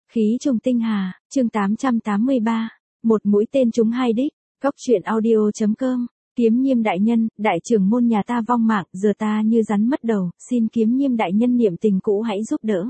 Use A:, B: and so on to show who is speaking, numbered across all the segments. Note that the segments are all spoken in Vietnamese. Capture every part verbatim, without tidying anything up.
A: Khí trùng tinh hà, chương tám trăm tám mươi ba, một mũi tên trúng hai đích, góc truyện audio.com, Kiếm Nhiêm đại nhân, đại trưởng môn nhà ta vong mạng, giờ ta như rắn mất đầu, xin Kiếm Nhiêm đại nhân niệm tình cũ hãy giúp đỡ.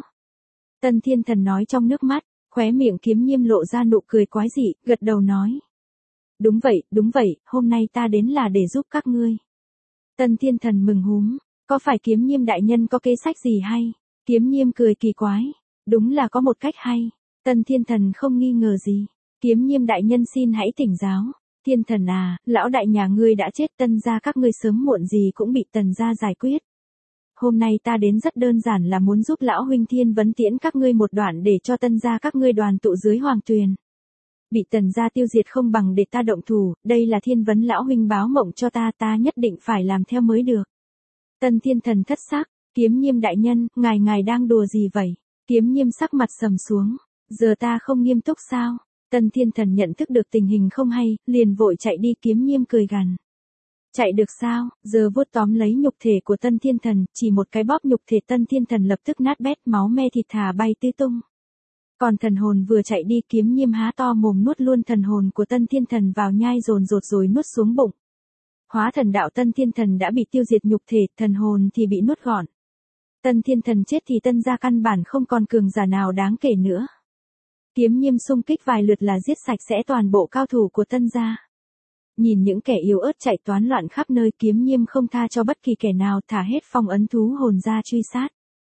A: Tân Thiên Thần nói trong nước mắt, khóe miệng Kiếm Nhiêm lộ ra nụ cười quái dị, gật đầu nói. Đúng vậy, đúng vậy, hôm nay ta đến là để giúp các ngươi. Tân Thiên Thần mừng húm, có phải Kiếm Nhiêm đại nhân có kế sách gì hay? Kiếm Nhiêm cười kỳ quái. Đúng là có một cách hay. Tân Thiên Thần không nghi ngờ gì. Kiếm Nhiêm đại nhân xin hãy thỉnh giáo. Thiên Thần à, lão đại nhà ngươi đã chết, Tân gia các ngươi sớm muộn gì cũng bị Tần gia giải quyết. Hôm nay ta đến rất đơn giản là muốn giúp lão huynh Thiên Vấn tiễn các ngươi một đoạn để cho Tân gia các ngươi đoàn tụ dưới hoàng tuyền. Bị Tần gia tiêu diệt không bằng để ta động thủ, đây là Thiên Vấn lão huynh báo mộng cho ta, ta nhất định phải làm theo mới được. Tân Thiên Thần thất sắc, Kiếm Nhiêm đại nhân, ngài ngài đang đùa gì vậy? Kiếm Nhiêm sắc mặt sầm xuống, giờ ta không nghiêm túc sao? Tân Thiên Thần nhận thức được tình hình không hay, liền vội chạy đi. Kiếm Nhiêm cười gằn. Chạy được sao? Giờ vuốt tóm lấy nhục thể của Tân Thiên Thần, chỉ một cái bóp nhục thể Tân Thiên Thần lập tức nát bét, máu me thịt thà bay tứ tung. Còn thần hồn vừa chạy đi, Kiếm Nhiêm há to mồm nuốt luôn thần hồn của Tân Thiên Thần vào nhai dồn dột rồi nuốt xuống bụng. Hóa thần đạo Tân Thiên Thần đã bị tiêu diệt nhục thể, thần hồn thì bị nuốt gọn. Tân Thiên Thần chết thì Tân gia căn bản không còn cường giả nào đáng kể nữa. Kiếm Nhiêm xung kích vài lượt là giết sạch sẽ toàn bộ cao thủ của Tân gia. Nhìn những kẻ yếu ớt chạy toán loạn khắp nơi, Kiếm Nhiêm không tha cho bất kỳ kẻ nào, thả hết phong ấn thú hồn ra truy sát.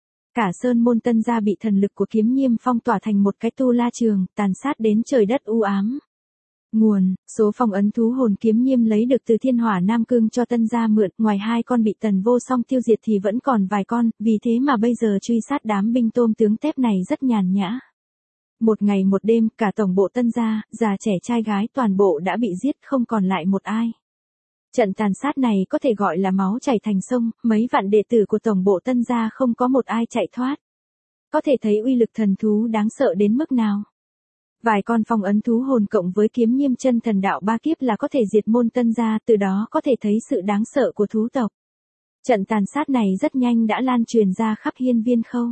A: Cả sơn môn Tân gia bị thần lực của Kiếm Nhiêm phong tỏa thành một cái tu la trường, tàn sát đến trời đất u ám. Nguồn, số phong ấn thú hồn Kiếm Nhiêm lấy được từ Thiên Hỏa Nam Cương cho Tân gia mượn, ngoài hai con bị Tần Vô Song tiêu diệt thì vẫn còn vài con, vì thế mà bây giờ truy sát đám binh tôm tướng tép này rất nhàn nhã. Một ngày một đêm, cả tổng bộ Tân gia, già trẻ trai gái toàn bộ đã bị giết, không còn lại một ai. Trận tàn sát này có thể gọi là máu chảy thành sông, mấy vạn đệ tử của tổng bộ Tân gia không có một ai chạy thoát. Có thể thấy uy lực thần thú đáng sợ đến mức nào. Vài con phong ấn thú hồn cộng với Kiếm Nhiêm chân thần đạo ba kiếp là có thể diệt môn Tân gia, từ đó có thể thấy sự đáng sợ của thú tộc. Trận tàn sát này rất nhanh đã lan truyền ra khắp hiên viên khâu.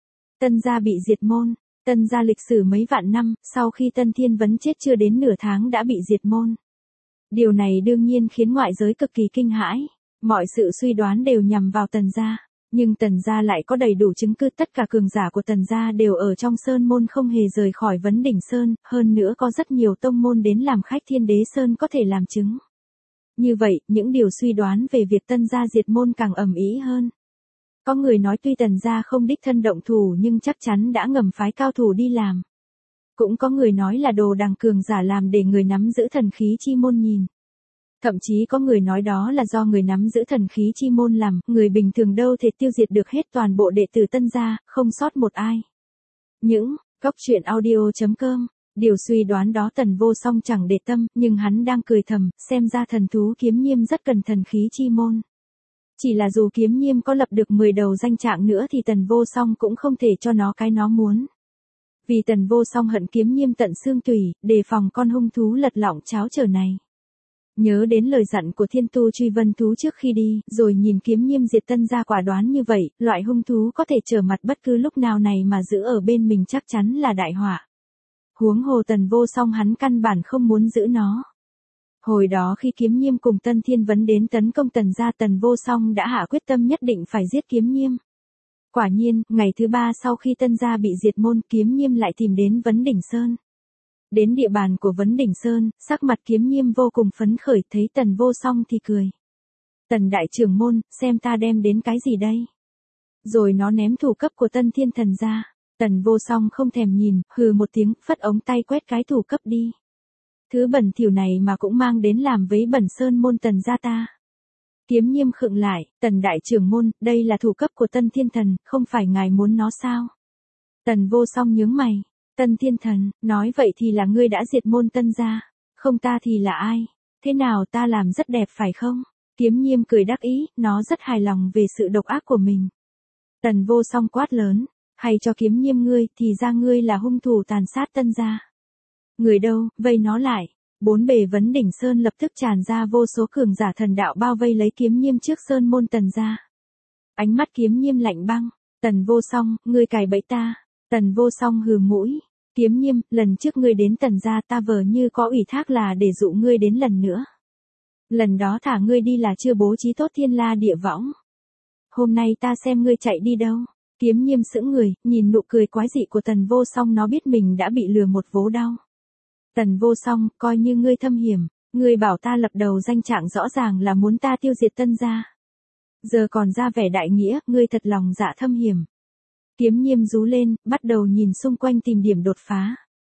A: Tân gia bị diệt môn. Tân gia lịch sử mấy vạn năm, sau khi Tân Thiên Vấn chết chưa đến nửa tháng đã bị diệt môn. Điều này đương nhiên khiến ngoại giới cực kỳ kinh hãi. Mọi sự suy đoán đều nhằm vào Tần gia. Nhưng Tần gia lại có đầy đủ chứng cứ, tất cả cường giả của Tần gia đều ở trong sơn môn không hề rời khỏi Vấn Đỉnh Sơn, hơn nữa có rất nhiều tông môn đến làm khách Thiên Đế Sơn có thể làm chứng. Như vậy, những điều suy đoán về việc Tân gia diệt môn càng ầm ĩ hơn. Có người nói tuy Tần gia không đích thân động thủ nhưng chắc chắn đã ngầm phái cao thủ đi làm. Cũng có người nói là đồ đằng cường giả làm để người nắm giữ thần khí chi môn nhìn. Thậm chí có người nói đó là do người nắm giữ thần khí chi môn làm, người bình thường đâu thể tiêu diệt được hết toàn bộ đệ tử Tân gia, không sót một ai. Những, góc truyện audio.com, điều suy đoán đó Tần Vô Song chẳng để tâm, nhưng hắn đang cười thầm, xem ra thần thú Kiếm Nhiêm rất cần thần khí chi môn. Chỉ là dù Kiếm Nhiêm có lập được mười đầu danh trạng nữa thì Tần Vô Song cũng không thể cho nó cái nó muốn. Vì Tần Vô Song hận Kiếm Nhiêm tận xương tủy, đề phòng con hung thú lật lọng cháo trở này. Nhớ đến lời dặn của Thiên Tu Truy Vân Thú trước khi đi, rồi nhìn Kiếm Nhiêm diệt Tân gia quả đoán như vậy, loại hung thú có thể trở mặt bất cứ lúc nào này mà giữ ở bên mình chắc chắn là đại họa. Huống hồ Tần Vô Song hắn căn bản không muốn giữ nó. Hồi đó khi Kiếm Nhiêm cùng Tân Thiên Vấn đến tấn công Tần gia, Tần Vô Song đã hạ quyết tâm nhất định phải giết Kiếm Nhiêm. Quả nhiên, ngày thứ ba sau khi Tân gia bị diệt môn, Kiếm Nhiêm lại tìm đến Vấn Đỉnh Sơn. Đến địa bàn của Vấn Đỉnh Sơn, sắc mặt Kiếm Nhiêm vô cùng phấn khởi, thấy Tần Vô Song thì cười. Tần đại trưởng môn, xem ta đem đến cái gì đây? Rồi nó ném thủ cấp của Tân Thiên Thần ra. Tần Vô Song không thèm nhìn, hừ một tiếng, phất ống tay quét cái thủ cấp đi. Thứ bẩn thỉu này mà cũng mang đến làm vấy bẩn sơn môn Tần gia ta. Kiếm Nhiêm khựng lại, Tần đại trưởng môn, đây là thủ cấp của Tân Thiên Thần, không phải ngài muốn nó sao? Tần Vô Song nhướng mày. Tân Thiên Thần, nói vậy thì là ngươi đã diệt môn Tân gia, không ta thì là ai? Thế nào ta làm rất đẹp phải không? Kiếm Nhiêm cười đắc ý, nó rất hài lòng về sự độc ác của mình. Tần Vô Song quát lớn, hay cho Kiếm Nhiêm ngươi, thì ra ngươi là hung thủ tàn sát Tân gia. Người đâu, vây nó lại. Bốn bề Vấn Đỉnh Sơn lập tức tràn ra vô số cường giả thần đạo bao vây lấy Kiếm Nhiêm trước sơn môn Tần gia. Ánh mắt Kiếm Nhiêm lạnh băng, Tần Vô Song, ngươi cài bẫy ta. Tần Vô Song hừ mũi, Kiếm Nhiêm, lần trước ngươi đến Tần gia ta vờ như có ủy thác là để dụ ngươi đến lần nữa. Lần đó thả ngươi đi là chưa bố trí tốt thiên la địa võng. Hôm nay ta xem ngươi chạy đi đâu. Kiếm Nhiêm sững người, nhìn nụ cười quái dị của Tần Vô Song, nó biết mình đã bị lừa một vố đau. Tần Vô Song, coi như ngươi thâm hiểm, ngươi bảo ta lập đầu danh trạng rõ ràng là muốn ta tiêu diệt Tân gia. Giờ còn ra vẻ đại nghĩa, ngươi thật lòng dạ thâm hiểm. Kiếm Nhiêm rú lên, bắt đầu nhìn xung quanh tìm điểm đột phá.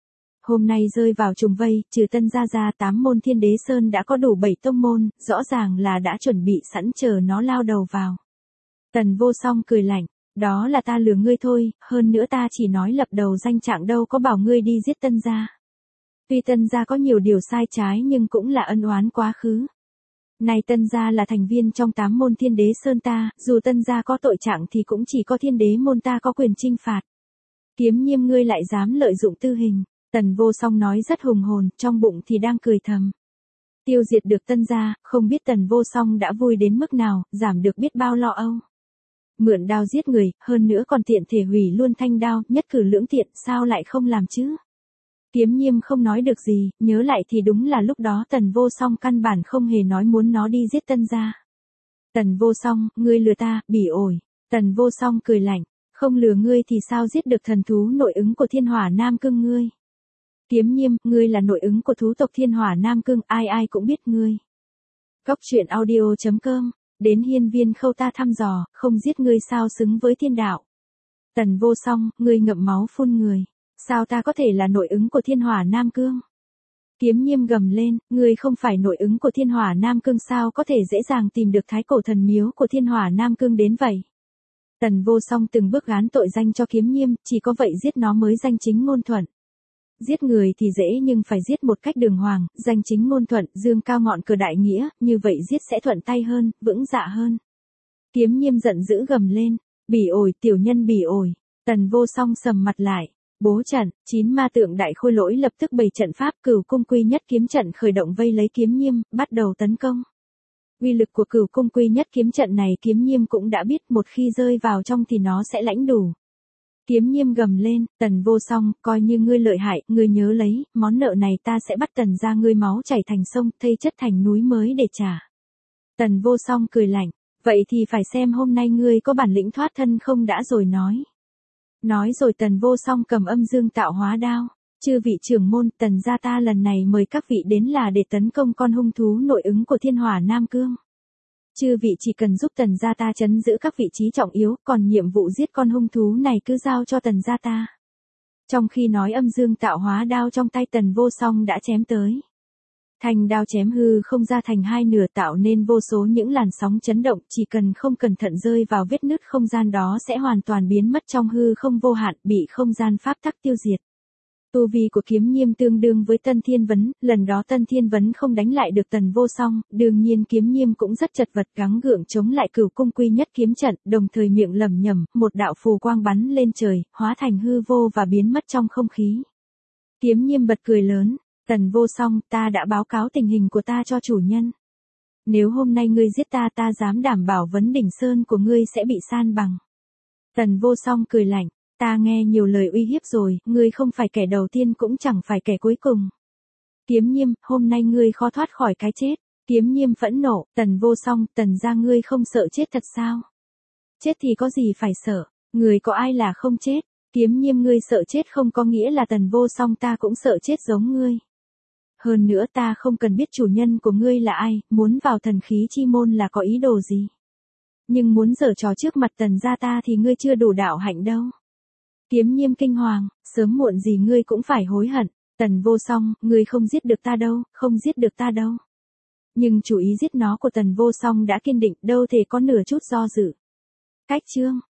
A: Hôm nay rơi vào trùng vây, trừ Tân gia ra tám môn Thiên Đế Sơn đã có đủ bảy tông môn, rõ ràng là đã chuẩn bị sẵn chờ nó lao đầu vào. Tần Vô Song cười lạnh, đó là ta lừa ngươi thôi, hơn nữa ta chỉ nói lập đầu danh trạng đâu có bảo ngươi đi giết Tân gia. Tuy Tân gia có nhiều điều sai trái nhưng cũng là ân oán quá khứ. Này Tân gia là thành viên trong tám môn Thiên Đế Sơn ta, dù Tân gia có tội trạng thì cũng chỉ có Thiên Đế môn ta có quyền trinh phạt. Kiếm Nhiêm, ngươi lại dám lợi dụng tư hình. Tần Vô Song nói rất hùng hồn, trong bụng thì đang cười thầm. Tiêu diệt được Tân gia, không biết Tần Vô Song đã vui đến mức nào, giảm được biết bao lo âu. Mượn đao giết người, hơn nữa còn tiện thể hủy luôn thanh đao, nhất cử lưỡng tiện, sao lại không làm chứ? Kiếm Nhiêm không nói được gì, nhớ lại thì đúng là lúc đó Tần Vô Song căn bản không hề nói muốn nó đi giết Tân gia. Tần Vô Song, ngươi lừa ta, bỉ ổi. Tần Vô Song cười lạnh, không lừa ngươi thì sao giết được thần thú nội ứng của Thiên Hỏa Nam Cương ngươi? Kiếm Nhiêm, ngươi là nội ứng của thú tộc Thiên Hỏa Nam Cương, ai ai cũng biết ngươi. Cốc truyện audio chấm com, đến hiên viên khâu ta thăm dò, không giết ngươi sao xứng với thiên đạo. Tần Vô Song, ngươi ngậm máu phun người. Sao ta có thể là nội ứng của Thiên Hỏa Nam Cương? Kiếm Nhiêm gầm lên, ngươi không phải nội ứng của Thiên Hỏa Nam Cương sao có thể dễ dàng tìm được thái cổ thần miếu của Thiên Hỏa Nam Cương đến vậy? Tần Vô Song từng bước gán tội danh cho Kiếm Nhiêm, chỉ có vậy giết nó mới danh chính ngôn thuận. Giết người thì dễ nhưng phải giết một cách đường hoàng, danh chính ngôn thuận, dương cao ngọn cờ đại nghĩa, như vậy giết sẽ thuận tay hơn, vững dạ hơn. Kiếm Nhiêm giận dữ gầm lên, bỉ ổi, tiểu nhân bỉ ổi. Tần Vô Song sầm mặt lại. Bố trận, chín ma tượng đại khôi lỗi lập tức bày trận pháp, Cửu Cung Quy Nhất kiếm trận khởi động vây lấy Kiếm Nhiêm, bắt đầu tấn công. Uy lực của Cửu Cung Quy Nhất kiếm trận này Kiếm Nhiêm cũng đã biết, một khi rơi vào trong thì nó sẽ lãnh đủ. Kiếm Nhiêm gầm lên, Tần Vô Song, coi như ngươi lợi hại, ngươi nhớ lấy, món nợ này ta sẽ bắt Tần gia ngươi máu chảy thành sông, thây chất thành núi mới để trả. Tần Vô Song cười lạnh, vậy thì phải xem hôm nay ngươi có bản lĩnh thoát thân không đã rồi nói. Nói rồi Tần Vô Song cầm âm dương tạo hóa đao. Chư vị trưởng môn, Tần gia ta lần này mời các vị đến là để tấn công con hung thú nội ứng của Thiên Hỏa Nam Cương. Chư vị chỉ cần giúp Tần gia ta trấn giữ các vị trí trọng yếu, còn nhiệm vụ giết con hung thú này cứ giao cho Tần gia ta. Trong khi nói, âm dương tạo hóa đao trong tay Tần Vô Song đã chém tới. Thanh đao chém hư không ra thành hai nửa, tạo nên vô số những làn sóng chấn động, chỉ cần không cẩn thận rơi vào vết nứt không gian đó sẽ hoàn toàn biến mất trong hư không vô hạn, bị không gian pháp tắc tiêu diệt. Tu vi của Kiếm Nhiêm tương đương với Tân Thiên Vấn, lần đó Tân Thiên Vấn không đánh lại được Tần Vô Song, đương nhiên Kiếm Nhiêm cũng rất chật vật, gắng gượng chống lại Cửu Cung Quy Nhất kiếm trận, đồng thời miệng lẩm nhẩm, một đạo phù quang bắn lên trời, hóa thành hư vô và biến mất trong không khí. Kiếm Nhiêm bật cười lớn, Tần Vô Song, ta đã báo cáo tình hình của ta cho chủ nhân. Nếu hôm nay ngươi giết ta, ta dám đảm bảo Vấn Đỉnh Sơn của ngươi sẽ bị san bằng. Tần Vô Song cười lạnh, ta nghe nhiều lời uy hiếp rồi, ngươi không phải kẻ đầu tiên cũng chẳng phải kẻ cuối cùng. Kiếm Nhiêm, hôm nay ngươi khó thoát khỏi cái chết. Kiếm Nhiêm phẫn nộ, Tần Vô Song, Tần gia ngươi không sợ chết thật sao? Chết thì có gì phải sợ, người có ai là không chết? Kiếm Nhiêm, ngươi sợ chết không có nghĩa là Tần Vô Song ta cũng sợ chết giống ngươi. Hơn nữa ta không cần biết chủ nhân của ngươi là ai, muốn vào thần khí chi môn là có ý đồ gì. Nhưng muốn giở trò trước mặt Tần gia ta thì ngươi chưa đủ đạo hạnh đâu. Kiếm Nhiêm kinh hoàng, sớm muộn gì ngươi cũng phải hối hận. Tần Vô Song, ngươi không giết được ta đâu, không giết được ta đâu. Nhưng chủ ý giết nó của Tần Vô Song đã kiên định, đâu thể có nửa chút do dự. Cách chương